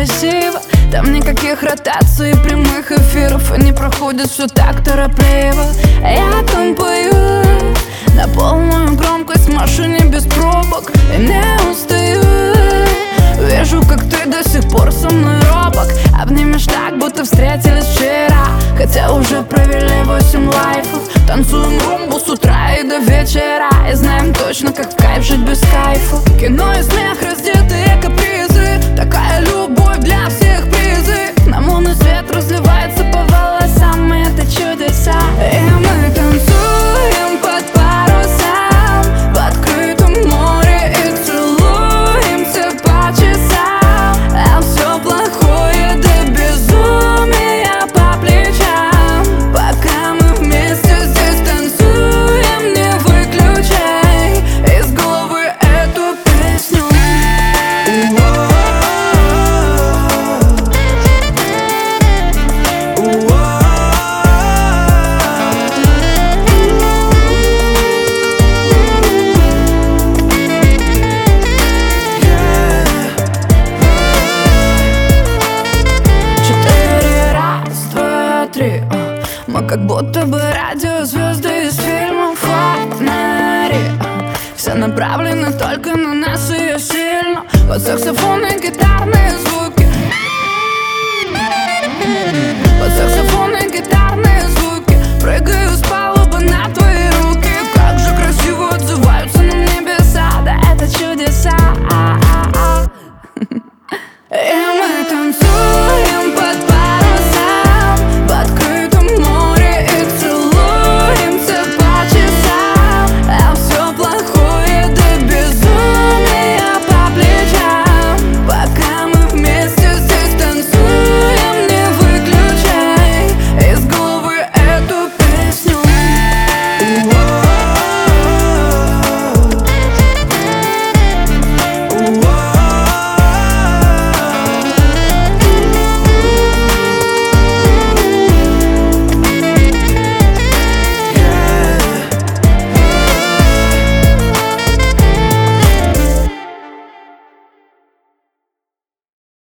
красиво. Там никаких ротаций, прямых эфиров, они проходят все так торопливо. Я там пою на полную громкость в машине без пробок и не устаю. Вижу, как ты до сих пор со мной робок. Обнимешь так, будто встретились вчера, хотя уже провели 8 лайфов. Танцуем румбу с утра и до вечера, и знаем точно, как в кайф жить без кайфа. Кино и смех, раздетые капризы, такая любовь для всех призы. Нам лунный свет разливается по волосам, и это чудеса. И мы танцуем под парусом в открытом море и целуемся по часам. А все плохое до безумия по плечам. Пока мы вместе здесь танцуем, не выключай из головы эту песню. Мы как будто бы радиозвезды из фильмов, фонари. Все направлены только на нас, и я сильно под саксофон и гитарные звуки.